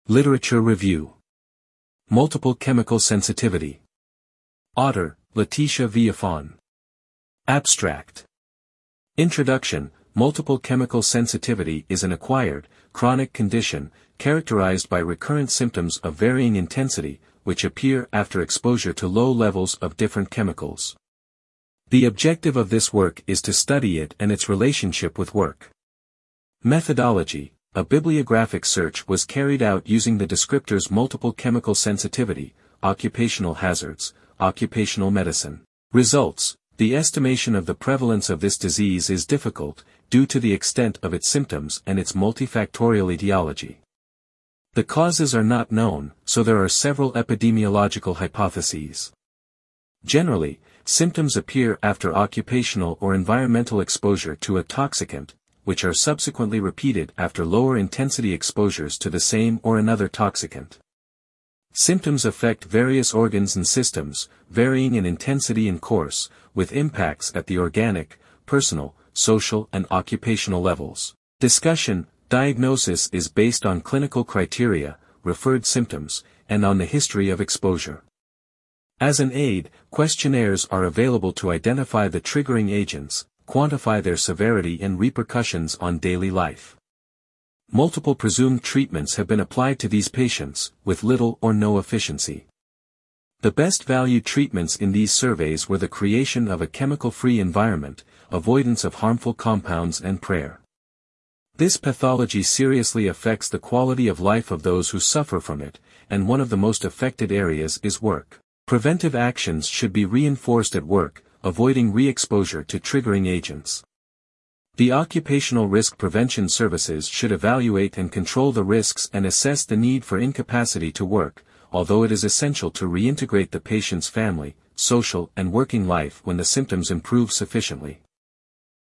Literature review. Multiple chemical sensitivity. Author, Letitia Villafon. Abstract. Introduction. Multiple chemical sensitivity is an acquired, chronic condition, characterized by recurrent symptoms of varying intensity, which appear after exposure to low levels of different chemicals. The objective of this work is to study it and its relationship with work. Methodology. A bibliographic search was carried out using the descriptors multiple chemical sensitivity, occupational hazards, occupational medicine. Results. The estimation of the prevalence of this disease is difficult, due to the extent of its symptoms and its multifactorial etiology. The causes are not known, so there are several epidemiological hypotheses. Generally, symptoms appear after occupational or environmental exposure to a toxicant, which are subsequently repeated after lower intensity exposures to the same or another toxicant. Symptoms affect various organs and systems, varying in intensity and course, with impacts at the organic, personal, social and occupational levels. Discussion. Diagnosis is based on clinical criteria, referred symptoms, and on the history of exposure. As an aid, questionnaires are available to identify the triggering agents, quantify their severity and repercussions on daily life. Multiple presumed treatments have been applied to these patients, with little or no efficiency. The best value treatments in these surveys were the creation of a chemical-free environment, avoidance of harmful compounds and prayer. This pathology seriously affects the quality of life of those who suffer from it, and one of the most affected areas is work. Preventive actions should be reinforced at work, avoiding re-exposure to triggering agents. The Occupational Risk Prevention Services should evaluate and control the risks and assess the need for incapacity to work, although it is essential to reintegrate the patient's family, social and working life when the symptoms improve sufficiently.